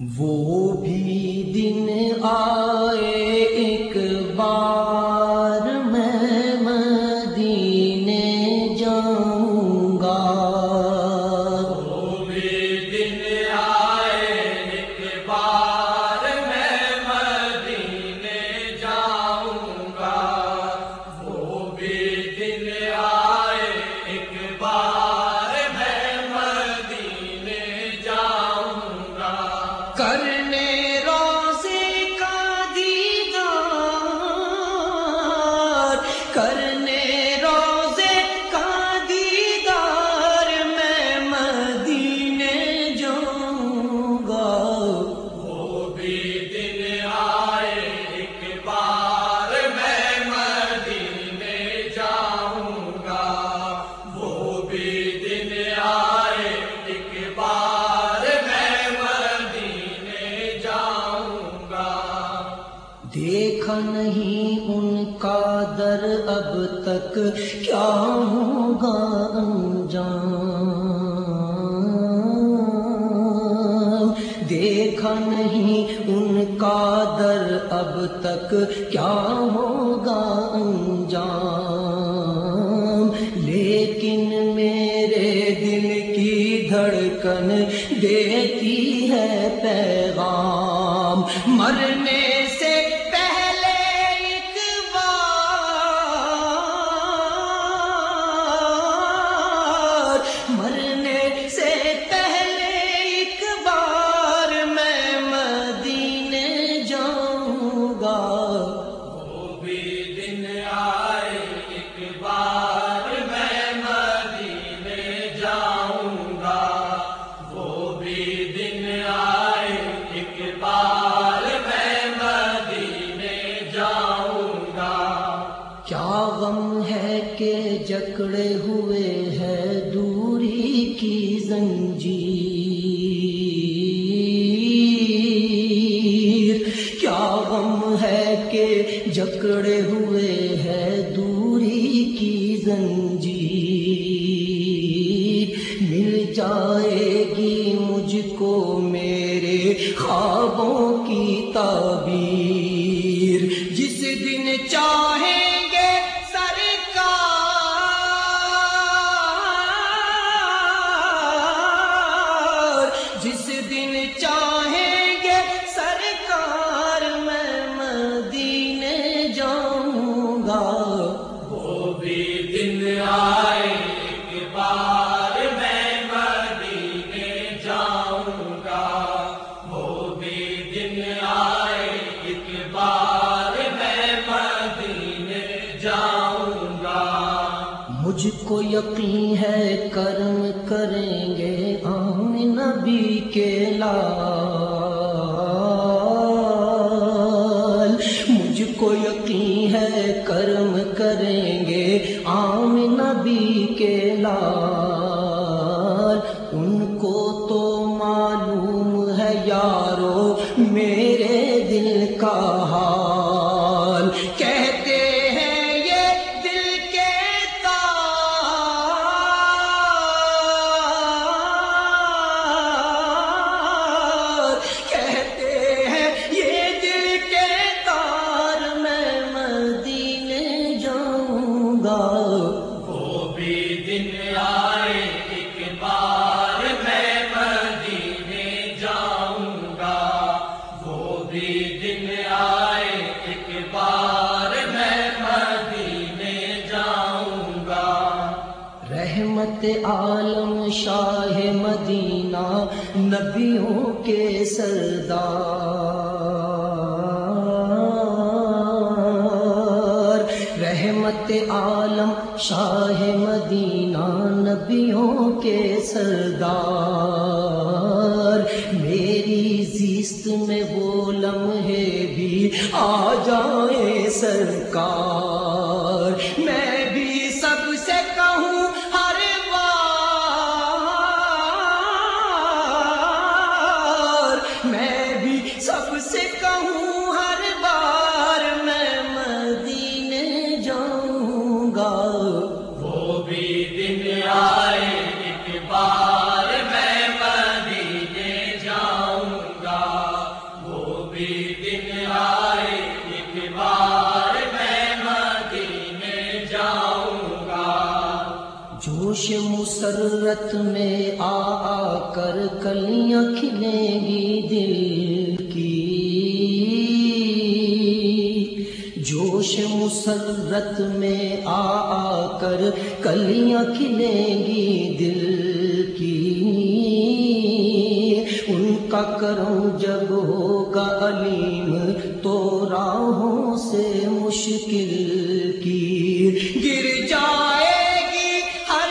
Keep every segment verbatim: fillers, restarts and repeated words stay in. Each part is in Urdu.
وہ بھی دن آئے ایک بار میں مدینے جاؤں گا، وہ بھی دن آئے ایک بار میں مدینے جاؤں گا، وہ بھی دن آئے ایک بار میں مدینے جاؤں گا، کرنے روزے کا دیدار، کرنے روزے کا دیدار میں مدینے جاؤں گا، وہ بھی دن آئے ایک بار میں مدینے جاؤں گا، وہ بھی دن آئے ایک بار میں مدینے جاؤں گا۔ دیکھا نہیں ان کا در اب تک کیا ہوگا انجام، دیکھا نہیں ان کا در اب تک کیا ہوگا انجام، لیکن میرے دل کی دھڑکن دیتی ہے پیغام، مرنے سے پہلے ایک بار، مرنے سے پہلے ایک بار میں مدینے جاؤں گا، وہ بھی دن آئے ایک بار میں مدینے جاؤں گا، وہ بھی دن آئے ایک بار میں مدینے جاؤں گا۔ کیا غم ہے کہ جکڑے ہوئے ہے دوری کی زنجیر، کیا غم ہے کہ جکڑے ہوئے ہے دوری کی زنجیر، مل جائے گی مجھ کو میرے خوابوں کی تعبیر، جس دن چاہیں گے سرکار، جس دن چاہیں گے سرکار میں مدینے جاؤں گا، وہ بھی دن آئے ایک بار میں مدینے جاؤں گا، وہ بھی دن آئے ایک بار میں مدینے جاؤں گا۔ مجھ کو یقین ہے کرم کریں گے عام نبی کے لال، مجھ کو یقین ہے کرم کریں گے عام نبی کے لال، ان کو تو معلوم ہے یارو میرے دل کا حال، کہتے ہیں یہ دل کے تار، کہتے ہیں یہ دل کے تار میں مدینے جاؤں گا، وہ بھی دن آئے ایک بار میں مدینے جاؤں گا، وہ بھی دن آئے ایک بار میں مدینے جاؤں گا۔ رحمت عالم شاہ مدینہ نبیوں کے سردار، رحمت عالم شاہ مدینہ نبیوں کے سردار، میری زیست میں وہ لمحے بھی آ جائیں سرکار، میں بھی سب سے کہوں ہر بار، میں بھی سب سے کہوں ہر بار میں مدینے جاؤں گا، وہ بھی دن آئے ایک بار میں مدینے جاؤں گا، مسرت میں آ آ کر کلیاں کھلیں گی دل کی، جوش مسرت میں آ آ کر کلیاں کھلیں گی دل کی، ان کا کرم جب ہوگا علیم تو راہوں سے مشکل کی گر جائے گی ہر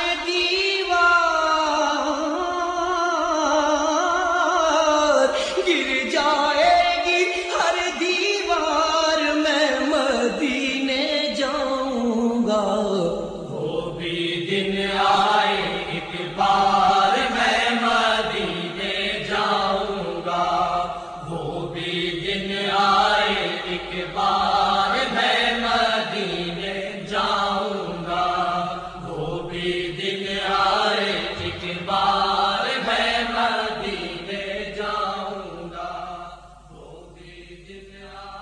دیوار، گر جائے گی ہر دیوار، میں مدینے جاؤں گا۔ وہ بھی دن آئے ایک بار میں مدینے جاؤں گا، وہ بھی دن آئے ایک بار میں مدینے جاؤں گا، وہ بھی دن آئے ایک بار میں مدینے جاؤں گا، وہ بھی دن آئے